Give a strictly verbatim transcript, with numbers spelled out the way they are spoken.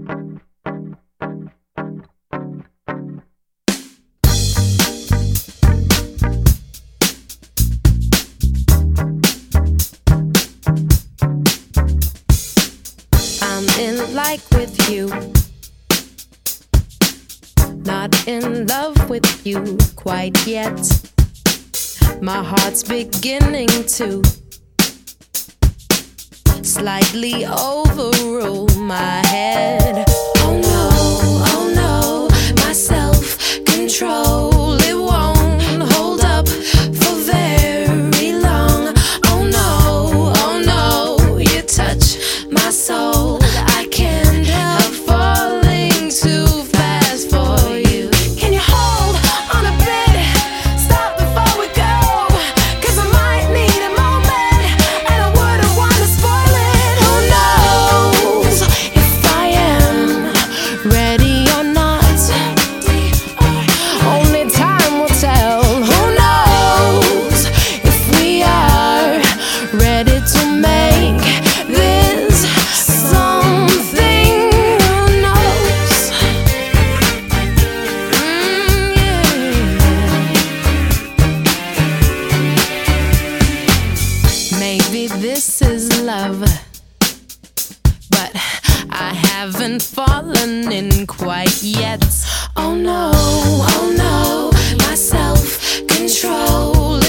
I'm in like with you, not in love with you quite yet. My heart's beginning to slightly overrule my head. Oh no, oh no, my self-control, it won't hold up for very long. Oh no, oh no, you touch my soul, I can't help falling too fast for you. Can you hold on a bit, stop before we go? Cause I might need a moment, and I wouldn't wanna spoil it. Who knows if I am ready or not? Only time will tell. Who knows if we are ready to make this something? Who knows? Mm, yeah. Maybe this is love, but I haven't fallen in quite yet. Oh no, oh no, my self-control,